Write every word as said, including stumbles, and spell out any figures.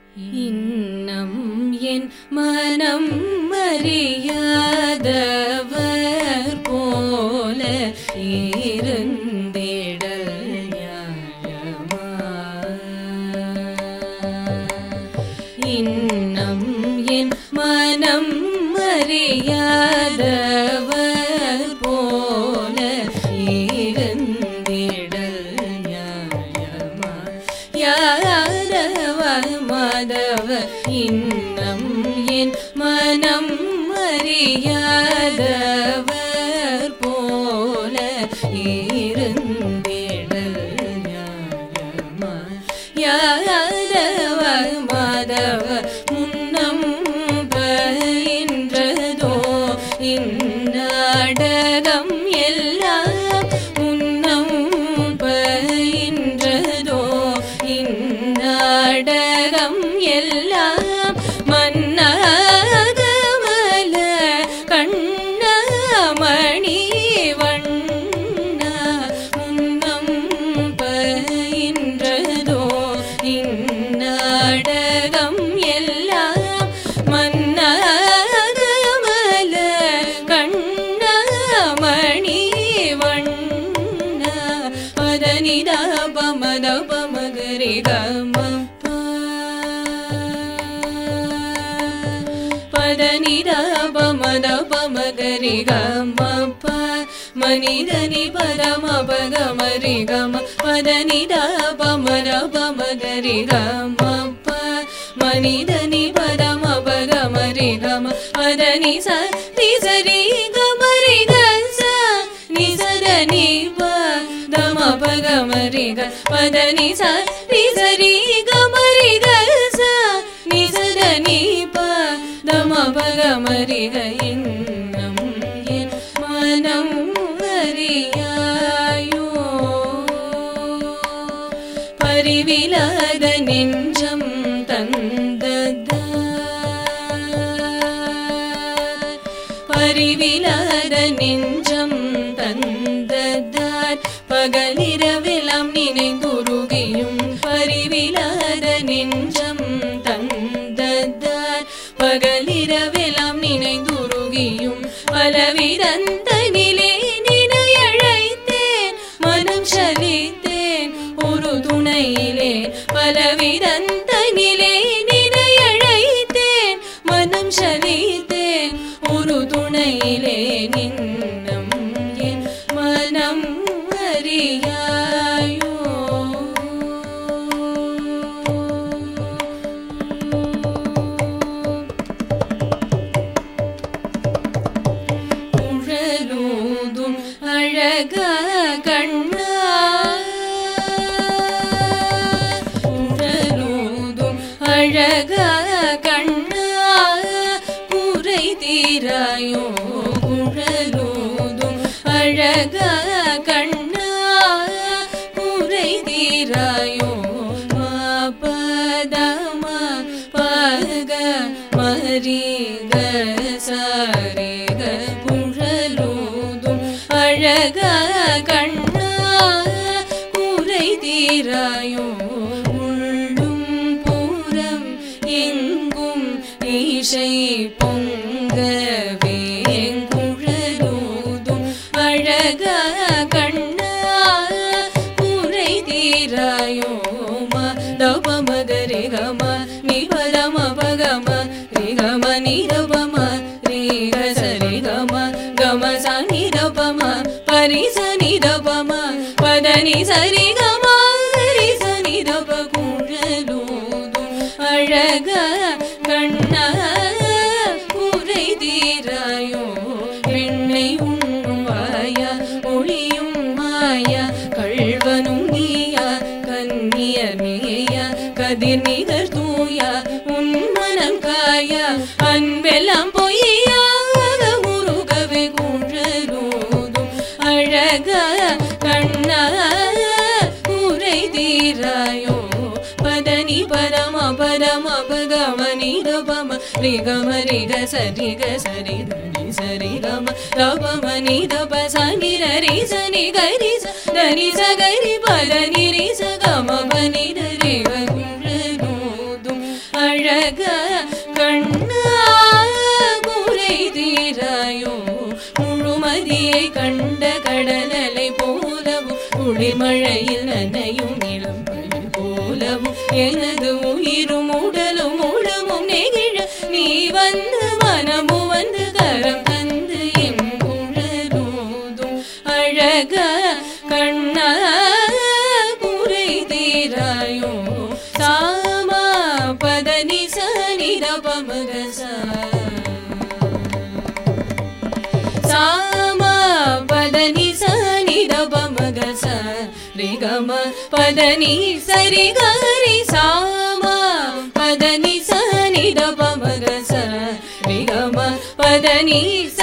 இன்னம் என் மனம் அறியாதவர் போல இருந்திடல் நியாயமா? இன்னம் என் மனம் அறியாதவர் போல இருந்திடல் நியாயமா? யாதவ மாதவ இன்னம் என் மனம் அறியாதவர் போல இருந்திடல் நியாயமா? யாதவ மாதவ முன்னம் பயின்றதோ இந்நாடகம் எல்லாம் முன்னம் பயின்றதோ இந்நாடகம் எல்லாம் மன்னாகமல கண்ணமணி வண்ணா முன்னம் பயின்றதோ இந்நாடகம் எல்லாம் மன்னாகமல கண்ணமணி வண்ணா பதனிதா பமத பமகரி கம பதனிதா பமத பமகரி கம ப மனிதனி பதம பகமரி கம பதனிதா பமத பமகரி கம ப மனிதனி பதம பகமரி கம பதனி ச ரி சரி கமரி க ச நி சதனி ப தம பகமரி க பதனி ச ரி சரி கமரி க ச நி சதனி ப தம பகமரி க இன்னம் என் மனம் அறியாயோ பரிவிலாத நெஞ்சம் தந்ததார் பரிவிலாத நெஞ்சம் தந்ததார் பகலிரவெல்லாம் நினைந்துருகியும் பரிவிலாத நெஞ்சம் தந்ததார் பகலிரவெல்லாம் நினைந்துருகியும் பலவிதந்தனிலே நினையழைத்தேன் மனம் சலித்தேன் ஒரு துணையிலே பலவிதந்தனிலே நினையழைத்தேன் மனம் சலித்தேன் ஒரு துணையிலே நின்னம் என் மனம் அறியாயோ குழலூதும் அழக கண்ணா குழலூதும் அழக கண்ணா குறை தீராயோ குழலூதும் அழக கண்ணா குறை தீராயோ பதம பக மரிக சாரிக குழலூதும் அழக கண்ணா குறை தீராயோ உள்ளும் புறம் எங்கும் ஈசை பொங்கவே குழலூதும் அழக கண்ணா குறை தீராயோ தபமகரி கம நிபதம பகம ரிகம நிரபம ரிக சரி கம கம சனி தபம பரிச நிதபம பதனி சரி கம ரிச நிதப குழலூதும் அழக கண்ணா குறை தீராயோ பெண்ணை உண்ணும் வாயா ஒளியும் மாயா கள்வனும் நீயா கன்னியர் மேயா கதிர் நிகர் தூயா உன் மனம் காயா அன்பெல்லாம் பொய்யா முருகவே குழலூதும் அழக கண்ணா குறை தீராயோ பதனி பதம பதம பகமனி தபம ரிகம ரிக சரி க சரி தனி சரி கம தபமனி தப சனி ரி சனி கரி ச தனி ச கரி பதனி ரி ச கம பனி ரி க குழலூதும் அழக கண்ணா குறை தீராயோ முழுமதியை கண்ட கடலலை போலவும் குளிர்மழையில் நனையும் இளம்பழி போலவும் எனது உயிரும் உடலும் உடமும் நெகிழ நீ வந்து மனமும் வந்து கரம் தந்து என் குழலூதும் அழக கண்ணா குறை தீராயோ சாமா பதனி சனி ரபமகச சாமா பதனி சனி ரபமகச ரிகம பதனி சரி கரி சாமா பதனி சனி ரபமகச ரிகம பதனி